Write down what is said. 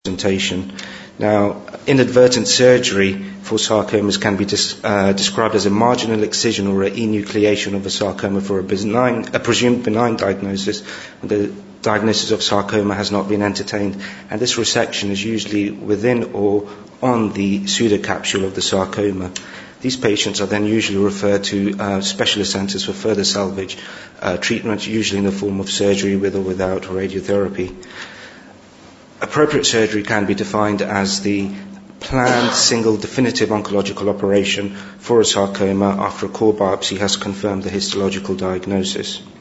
presentation. Now, inadvertent surgery for sarcomas can be described as a marginal excision or an enucleation of a sarcoma for a presumed benign diagnosis, when the diagnosis of sarcoma has not been entertained, and this resection is usually within or on the pseudocapsule of the sarcoma. These patients are then usually referred to specialist centres for further salvage treatment, usually in the form of surgery with or without radiotherapy. Appropriate surgery can be defined as the planned single definitive oncological operation for a sarcoma after a core biopsy has confirmed the histological diagnosis.